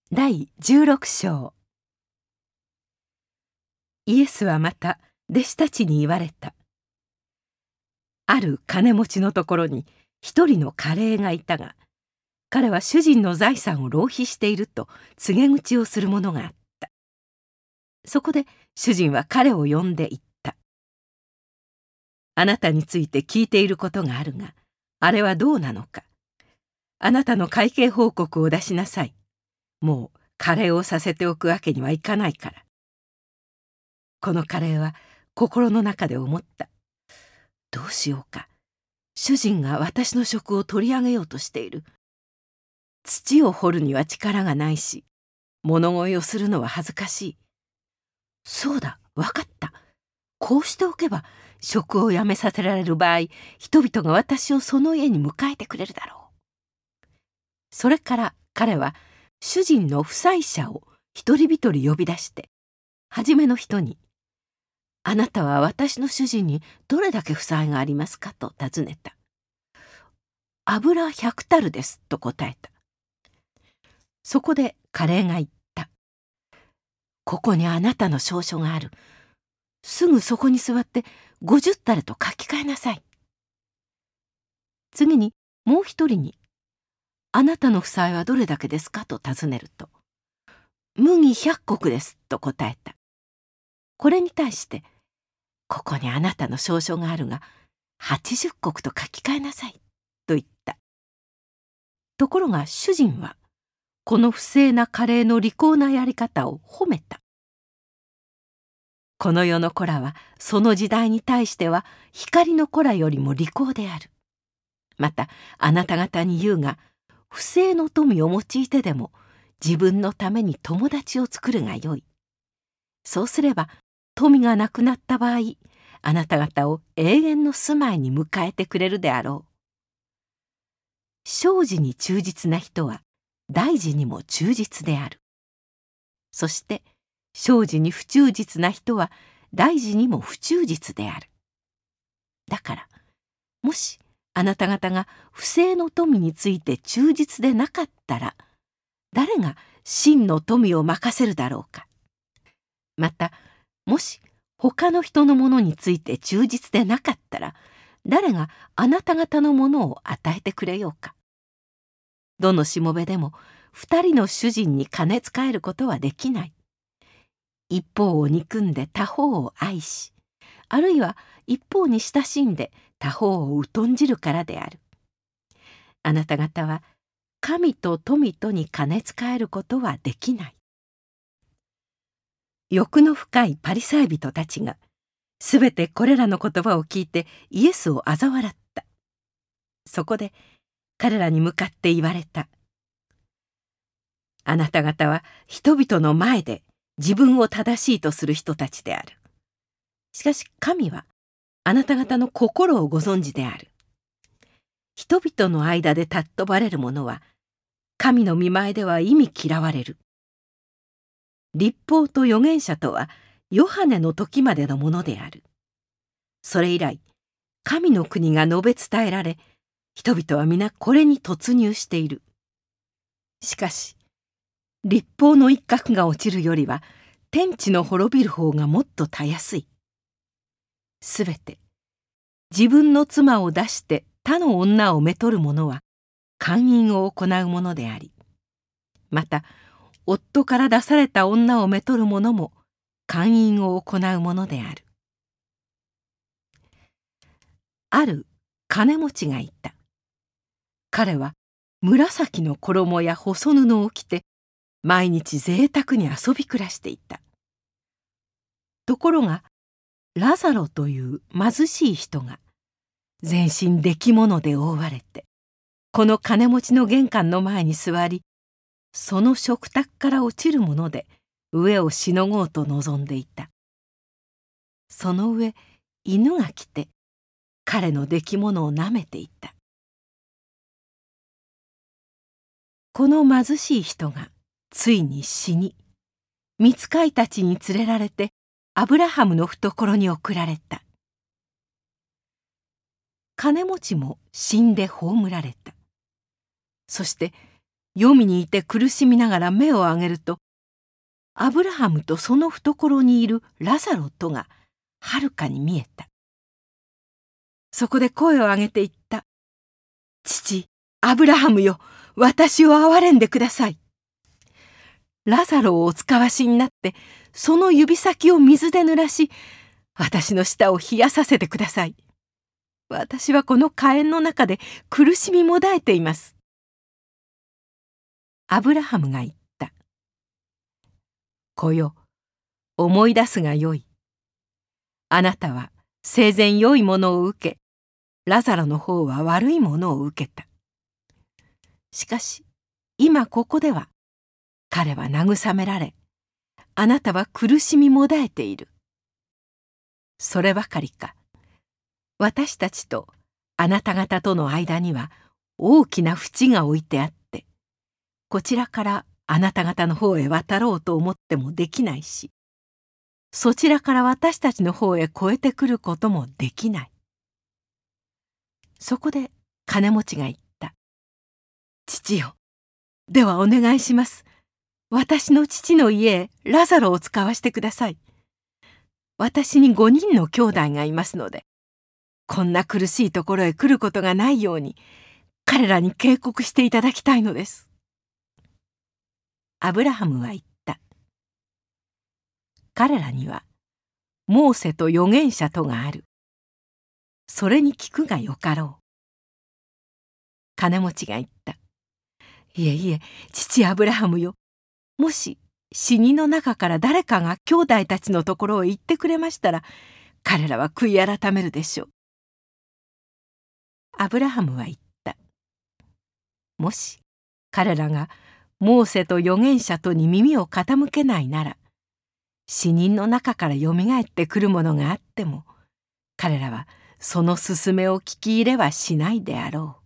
第16章。イエスはまた弟子たちに言われた。ある金持ちのところに一人の家隷がいたが、彼は主人の財産を浪費していると告げ口をするものがあった。そこで主人は彼を呼んで言った。あなたについて聞いていることがあるが、あれはどうなのか。あなたの会計報告を出しなさい。もう家隷をさせておくわけにはいかないから。この家隷は心の中で思った。どうしようか。主人が私の職を取り上げようとしている。土を掘るには力がないし、物乞いをするのは恥ずかしい。そうだ、わかった。こうしておけば、職を辞めさせられる場合、人々が私をその家に迎えてくれるだろう。それから彼は、主人の負債者を一人一人呼び出して、初めの人に、あなたは私の主人にどれだけ負債がありますかと尋ねた。油100タルですと答えた。そこで家隷が言った。ここにあなたの証書がある。すぐそこに座って50タルと書き換えなさい。次にもう一人に、あなたの負債はどれだけですかと尋ねると、麦100石ですと答えた。これに対して、ここにあなたの証書があるが、80石と書き換えなさいと言った。ところが主人は、この不正な家隷の利口なやり方を褒めた。この世の子らはその時代に対しては光の子らよりも利口である。またあなた方に言うが、不正の富を用いてでも自分のために友達を作るがよい。そうすれば富がなくなった場合、あなた方を永遠の住まいに迎えてくれるであろう。小事に忠実な人は大事にも忠実である。そして小事に不忠実な人は大事にも不忠実である。だからもしあなた方が不正の富について忠実でなかったら、誰が真の富を任せるだろうか。またもし他の人のものについて忠実でなかったら、誰があなた方のものを与えてくれようか。どのしもべでも2人の主人に金使えることはできない。一方を憎んで他方を愛し、あるいは一方に親しんで他方を疎んじるからである。あなた方は神と富とに金使えることはできない。欲の深いパリサイ人たちがすべてこれらの言葉を聞いてイエスを嘲笑った。そこで彼らに向かって言われた。あなた方は人々の前で自分を正しいとする人たちである。しかし神はあなた方の心をご存知である。人々の間で尊ばれる者は神の御前では忌み嫌われる。律法と預言者とはヨハネの時までのものである。それ以来神の国が述べ伝えられ、人々は皆これに突入している。しかし律法の一角が落ちるよりは天地の滅びる方がもっとたやすい。すべて自分の妻を出して他の女をめとる者は姦淫を行うものであり、また夫から出された女をめとる者も姦淫を行うものである。ある金持ちがいた。彼は紫の衣や細布を着て毎日贅沢に遊び暮らしていた。ところがラザロという貧しい人が全身出来物で覆われてこの金持ちの玄関の前に座り、その食卓から落ちるもので飢えをしのごうと望んでいた。その上犬が来て彼の出来物を舐めていた。この貧しい人がついに死に、御使いたちに連れられてアブラハムの懐に送られた。金持ちも死んで葬られた。そして黄泉にいて苦しみながら目を上げると、アブラハムとその懐にいるラザロとがはるかに見えた。そこで声を上げて言った。父、アブラハムよ、私を憐れんでください。ラザロをお使わしになって、その指先を水で濡らし、私の舌を冷やさせてください。私はこの火炎の中で苦しみもだえています。アブラハムが言った。子よ、思い出すがよい。あなたは生前良いものを受け、ラザロの方は悪いものを受けた。しかし、今ここでは、彼は慰められ、あなたは苦しみもだえている。そればかりか、私たちとあなた方との間には大きな淵が置いてあって、こちらからあなた方の方へ渡ろうと思ってもできないし、そちらから私たちの方へ越えてくることもできない。そこで金持ちが言った。父よ、ではお願いします。私の父の家へラザロを使わしてください。私に5人の兄弟がいますので、こんな苦しいところへ来ることがないように、彼らに警告していただきたいのです。アブラハムは言った。彼らには、モーセと預言者とがある。それに聞くがよかろう。金持ちが言った。いえいえ、父アブラハムよ。もし死人の中から誰かが兄弟たちのところへ行ってくれましたら、彼らは悔い改めるでしょう。アブラハムは言った。もし彼らがモーセと預言者とに耳を傾けないなら、死人の中からよみがえってくるものがあっても、彼らはその勧めを聞き入れはしないであろう。